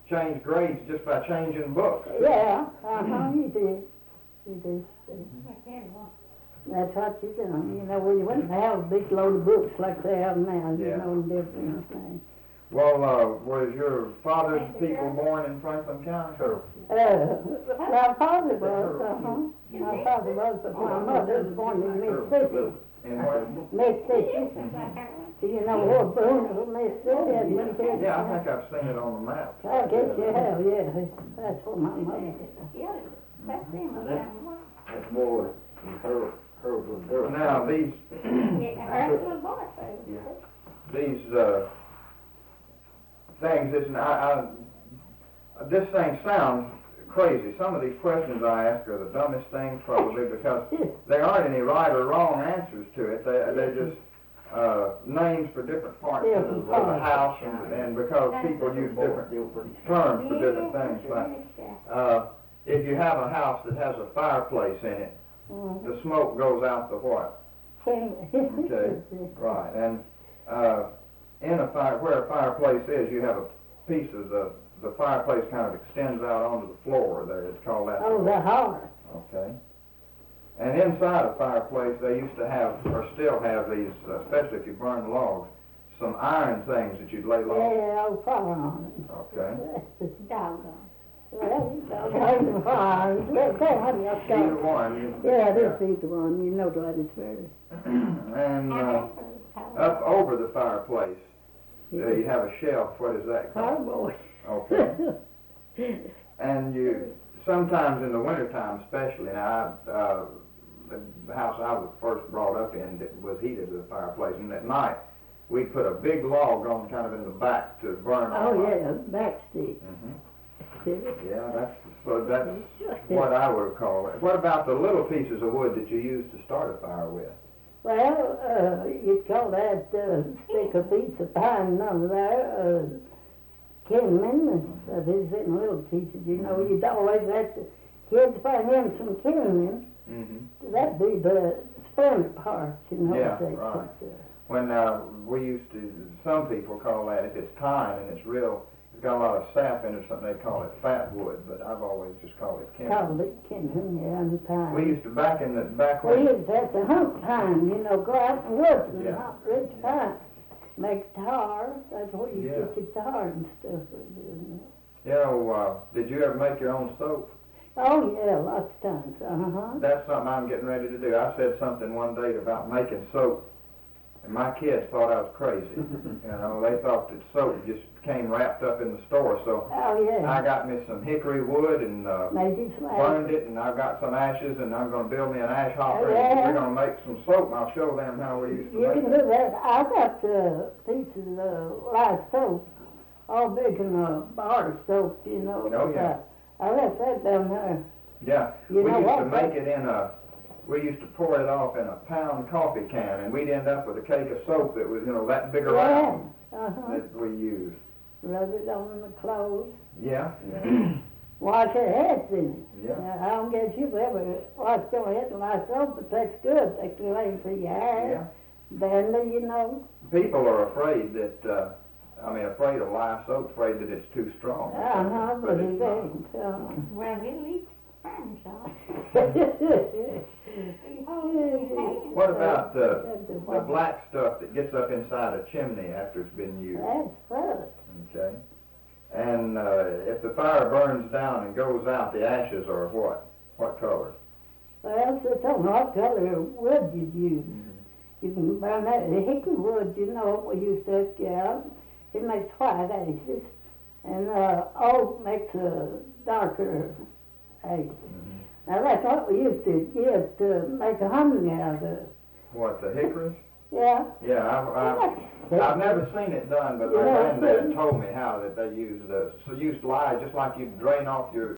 change grades just by changing books. Yeah, you did. You did. That's what you do. You know, we wouldn't have a big load of books like they have now, you know, and different things. Well, was your father's people born in Franklin County? My father was, My father was, but my mother was born in Mississippi. In where? Mississippi. Do you know what Boonville, Mississippi? Yeah, I think I've seen it on the map. I guess you have, yeah. That's what my mother did. That's more her was girl. Now, these things, this thing sounds crazy. Some of these questions I ask are the dumbest things probably because there aren't any right or wrong answers to it. They're just names for different parts of the house, and because people use different terms for different things. Like, if you have a house that has a fireplace in it, the smoke goes out the what? Okay, right. And in a fire, where a fireplace is, you have a piece of the fireplace kind of extends out onto the floor there. It's called that. Oh, the hearth. Okay. And inside a fireplace, they used to have, or still have these, especially if you burn logs, some iron things that you'd lay logs. Yeah, I'll fire on it. Okay. Doggone. Well, doggone fire. Either one. Yeah, this is the one. You know that it's very. And up over the fireplace, you have a shelf. What is that called? Carboy. Okay. And you, sometimes in the wintertime especially, now the house I was first brought up in was heated with a fireplace, and at night we'd put a big log on kind of in the back to burn on. Oh, yeah, back stick. Yeah, that's what I would call it. What about the little pieces of wood that you use to start a fire with? Well, you'd call that stick a piece of pine under there, kindling, that is in little pieces, you know. You'd always have to, kids find in some kindling. That'd be the splinter parts, you know. Yeah, right. When we used to, some people call that, if it's pine and it's real, it's got a lot of sap in it or something, they call it fat wood, but I've always just called it kindling. Called it kindling, yeah, and pine. We used to, back We when... used to have to hunt pine, you know, go out in the woods and hunt rich pine. Make tar, that's what you get your tar and stuff. You know, did you ever make your own soap? Oh, yeah, lots of times, That's something I'm getting ready to do. I said something one day about making soap, and my kids thought I was crazy. You know, they thought that soap just came wrapped up in the store, so I got me some hickory wood and burned it, and I've got some ashes, and I'm going to build me an ash hopper, and we're going to make some soap, and I'll show them how we used to make it. You can do that. I got pieces of live soap, all big in a bar soap, you know. Oh, yeah. I left that down there. Yeah, we used to make it we used to pour it off in a pound coffee can, and we'd end up with a cake of soap that was, you know, that big around that we used. Rub it on the clothes. Yeah. Wash your heads in it. Yeah. I don't guess you've ever washed your head in my soap, but that's good. They can lay for your hair. Yeah. Then, you know. People are afraid that, afraid of live soap, afraid that it's too strong. But it ain't. Well, we'll eat fine, so. What about the black stuff that gets up inside a chimney after it's been used? That's fun. Okay. And if the fire burns down and goes out, the ashes are what? What color? Well, it don't know what color wood you'd use. You can burn that. The hickory wood, you know, we used to get out. It makes white ashes. And oak makes a darker ash. Now, that's what we used to get to make a honey out of. What, the hickory? Yeah. Yeah, I've never seen it done, but my granddad told me how that they used lye, just like you drain off your